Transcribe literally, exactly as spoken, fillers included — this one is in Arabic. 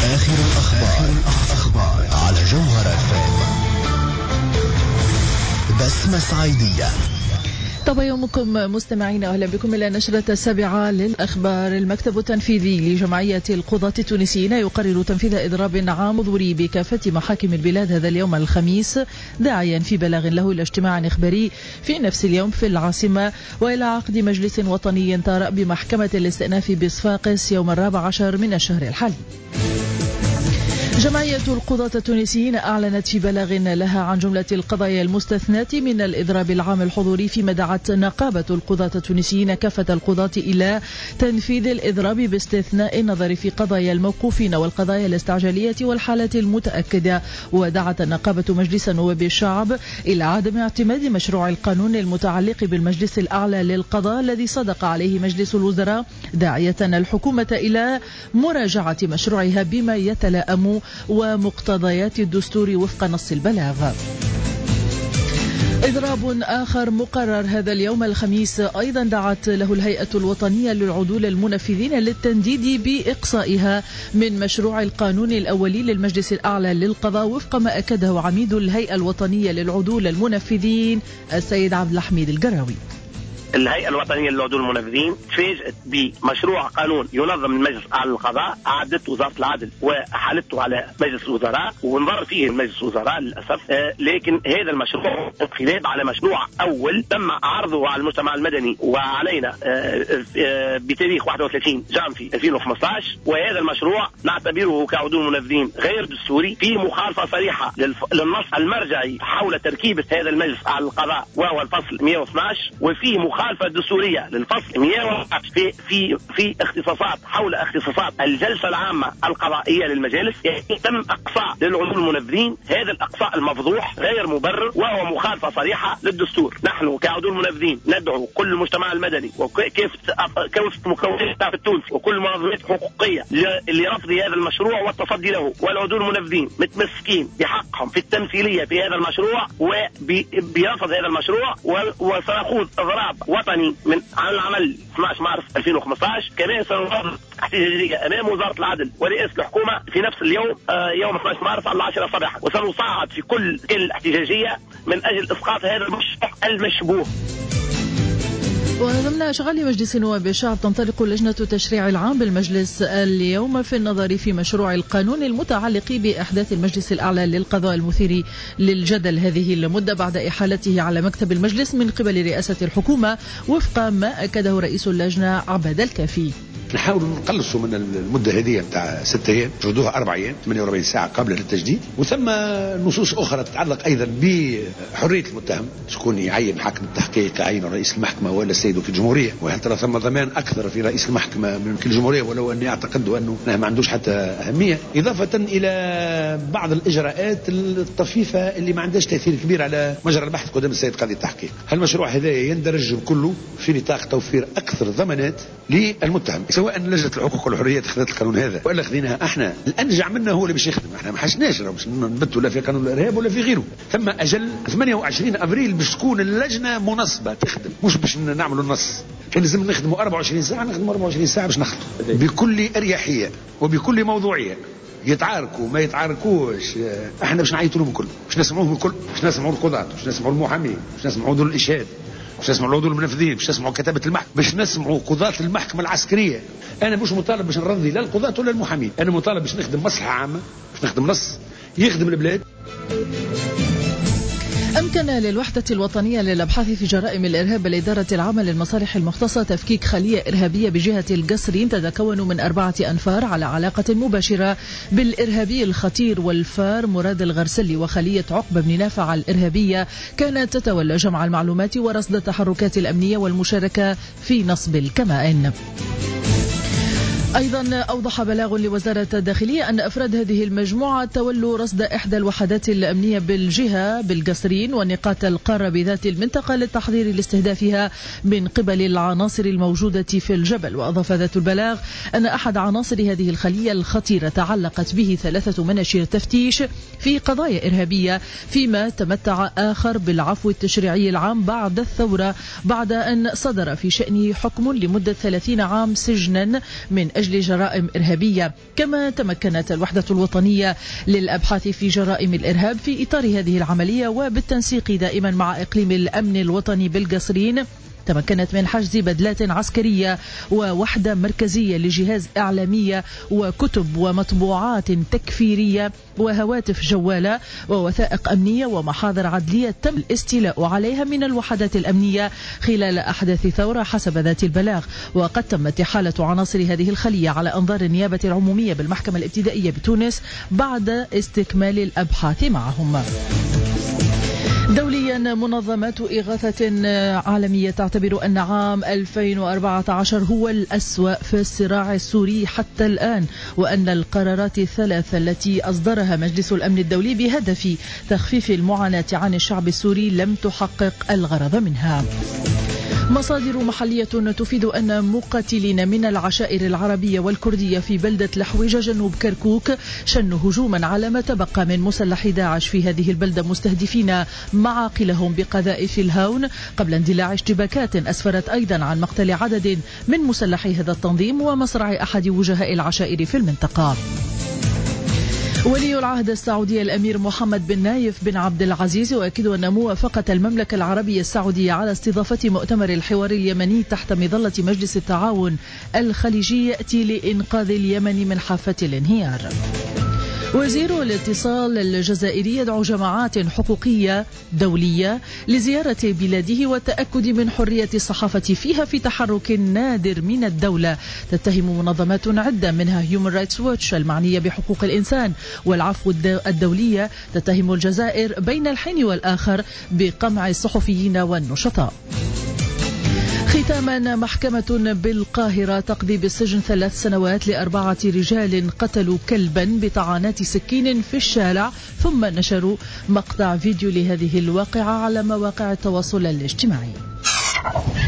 آخر الأخبار, الأخبار على جوهر إف إم. بسمة صعيدية. طب يومكم مستمعين، أهلا بكم إلى نشرة السابعة للأخبار. المكتب التنفيذي لجمعية القضاة التونسيين يقرر تنفيذ إضراب عام حضوري بكافة محاكم البلاد هذا اليوم الخميس، داعيا في بلاغ له إلى اجتماع إخباري في نفس اليوم في العاصمة، وإلى عقد مجلس وطني طارئ بمحكمة الاستئناف بصفاقس يوم الرابع عشر من الشهر الحالي. جمعية القضاة التونسيين أعلنت في بلاغ لها عن جملة القضايا المستثناة من الإضراب العام الحضوري، فيما دعت نقابة القضاة التونسيين كافة القضاة إلى تنفيذ الإضراب باستثناء النظر في قضايا الموقوفين والقضايا الاستعجالية والحالات المتأكدة. ودعت النقابة مجلس نواب الشعب إلى عدم اعتماد مشروع القانون المتعلق بالمجلس الأعلى للقضاء الذي صدق عليه مجلس الوزراء، داعية الحكومة إلى مراجعة مشروعها بما يتلائم ومقتضيات الدستور وفق نص البلاغ. إضراب آخر مقرر هذا اليوم الخميس أيضا دعت له الهيئة الوطنية للعدول المنفذين للتنديد بإقصائها من مشروع القانون الأولي للمجلس الأعلى للقضاء، وفق ما أكده عميد الهيئة الوطنية للعدول المنفذين السيد عبد الحميد القراوي. الهيئة الوطنية للعدول المنفذين تفاجأت بمشروع قانون ينظم المجلس الأعلى للقضاء، أعدته وزارة العدل وحالته على مجلس الوزراء ونظر فيه مجلس الوزراء للأسف. آه لكن هذا المشروع انقلاب على مشروع أول تم عرضه على المجتمع المدني وعلينا آه آه بتاريخ واحد وثلاثين جانفي ألفين وخمسة عشر، وهذا المشروع نعتبره كعدول منفذين غير دستوري، فيه مخالفة صريحة للنص المرجعي حول تركيبة هذا المجلس الأعلى للقضاء وهو الفصل مئة واثني عشر، وفيه مخالفة الدستورية للفصل مئة وواحد في في في اختصاصات حول اختصاصات الجلسة العامة القضائية للمجالس. يعني تم اقصاء للعدول المنفذين، هذا الاقصاء المفضوح غير مبرر وهو مخالفة صريحة للدستور. نحن كعدول منفذين ندعو كل المجتمع المدني وكيف كافة مكونات الشعب التونسي وكل المنظمات الحقوقية لرفض هذا المشروع والتصدي له، والعدول المنفذين متمسكين بحقهم في التمثيلية في هذا المشروع وبرفض هذا المشروع، وسنخوض اضراب وطني من عن العمل اثني عشر مارس ألفين وخمسة عشر. كمان سننظر احتجاجية امام وزارة العدل ورئاسة الحكومة في نفس اليوم آه يوم اثني عشر مارس على العاشرة صباحا، وسنصعد في كل كل الاحتجاجية من اجل اسقاط هذا المشروع المشبوه. وضمن أشغال مجلس نواب الشعب تنطلق لجنة التشريع العام بالمجلس اليوم في النظر في مشروع القانون المتعلق بإحداث المجلس الأعلى للقضاء المثير للجدل هذه المدة بعد إحالته على مكتب المجلس من قبل رئاسة الحكومة، وفق ما أكده رئيس اللجنة عبد الكافي. نحاول نقلصوا من المدة هذه نتاع ستة أيام، جردوها أربع أيام ثمانية وأربعين ساعة قبل التجديد. وثم نصوص أخرى تتعلق أيضا بحرية المتهم، شكون يعين حاكم التحقيق، يعين رئيس المحكمة ولا السيد وكيل الجمهورية، وهل ترى ثم ضمان أكثر في رئيس المحكمة من وكيل الجمهورية، ولو أني أعتقد أنه ما عندوش حتى أهمية، إضافة إلى بعض الإجراءات الطفيفة اللي ما عندهاش تأثير كبير على مجرى البحث قدام السيد قاضي التحقيق. هالمشروع هذا يندرج كله في نطاق توفير أكثر ضمانات للمتهم، سواء لجنة الحقوق والحريات خذت القانون هذا ولا خذيناها احنا. الانجع منا هو اللي باش يخدم، احنا ما حشناش باش نبتوا لا في قانون الارهاب ولا في غيره. ثم اجل ثمانية وعشرين ابريل باش تكون اللجنه منصبه تخدم، مش باش نعملوا النص. كان لازم نخدموا أربعة وعشرين ساعه، نخدموا أربعة وعشرين ساعه باش نخدم بكل اريحيه وبكل موضوعيه. يتعاركوا ما يتعاركوش، احنا باش نعيطوا لهم الكل، باش نسمعوهم الكل، باش نسمعوا القضاة، باش نسمعوا المحامين، باش نسمعوا ذو الاشهاد، باش نسمعوا العضو المنفذين، باش نسمعوا كتابة المحكمة، باش نسمعوا قضاة المحكمة العسكرية. أنا مش مطالب باش نرضي لا القضاة ولا المحامين، أنا مطالب باش نخدم مصلحة عامة، باش نخدم نص يخدم البلاد. أمكن للوحدة الوطنية للأبحاث في جرائم الإرهاب الإدارة العامة للمصالح المختصة تفكيك خلية إرهابية بجهة القصرين تتكون من أربعة أنفار على علاقة مباشرة بالإرهابي الخطير والفار مراد الغرسلي، وخلية عقبة بن نافع الإرهابية كانت تتولى جمع المعلومات ورصد التحركات الأمنية والمشاركة في نصب الكمائن. أيضا أوضح بلاغ لوزارة الداخلية أن أفراد هذه المجموعة تولوا رصد إحدى الوحدات الأمنية بالجهة بالقصرين ونقاط القارة بذات المنطقة للتحضير لاستهدافها من قبل العناصر الموجودة في الجبل. وأضاف ذات البلاغ أن أحد عناصر هذه الخلية الخطيرة تعلقت به ثلاثة مناشير تفتيش في قضايا إرهابية، فيما تمتع آخر بالعفو التشريعي العام بعد الثورة بعد أن صدر في شأنه حكم لمدة ثلاثين عام سجنا من أجل أجل جرائم إرهابية. كما تمكنت الوحدة الوطنية للأبحاث في جرائم الإرهاب في إطار هذه العملية وبالتنسيق دائما مع إقليم الأمن الوطني بالقصرين، تمكنت من حجز بدلات عسكرية ووحدة مركزية لجهاز إعلامية وكتب ومطبوعات تكفيرية وهواتف جوالة ووثائق أمنية ومحاضر عدلية تم الاستيلاء عليها من الوحدات الأمنية خلال أحداث ثورة حسب ذات البلاغ. وقد تمت إحالة عناصر هذه الخلية على أنظار النيابة العمومية بالمحكمة الابتدائية بتونس بعد استكمال الأبحاث معهم. دوليا، منظمات إغاثة عالمية تعتبر أن عام ألفين وأربعة عشر هو الأسوأ في الصراع السوري حتى الآن، وأن القرارات الثلاث التي أصدرها مجلس الأمن الدولي بهدف تخفيف المعاناة عن الشعب السوري لم تحقق الغرض منها. مصادر محلية تفيد أن مقاتلين من العشائر العربية والكردية في بلدة لحويجة جنوب كركوك شنوا هجوما على ما تبقى من مسلحي داعش في هذه البلدة، مستهدفين معاقلهم بقذائف الهاون، قبل اندلاع اشتباكات أسفرت أيضا عن مقتل عدد من مسلحي هذا التنظيم ومصرع أحد وجهاء العشائر في المنطقة. ولي العهد السعودي الأمير محمد بن نايف بن عبد العزيز يؤكد أن موافقة المملكة العربية السعودية على استضافة مؤتمر الحوار اليمني تحت مظلة مجلس التعاون الخليجي يأتي لإنقاذ اليمن من حافة الانهيار. وزير الاتصال الجزائري يدعو جماعات حقوقية دولية لزيارة بلاده والتأكد من حرية الصحافة فيها في تحرك نادر من الدولة. تتهم منظمات عدة منها هيومن رايتس ووتش المعنية بحقوق الإنسان والعفو الدولية تتهم الجزائر بين الحين والآخر بقمع الصحفيين والنشطاء. ختاما، محكمة بالقاهرة تقضي بالسجن ثلاث سنوات لأربعة رجال قتلوا كلبا بطعنات سكين في الشارع ثم نشروا مقطع فيديو لهذه الواقعة على مواقع التواصل الاجتماعي.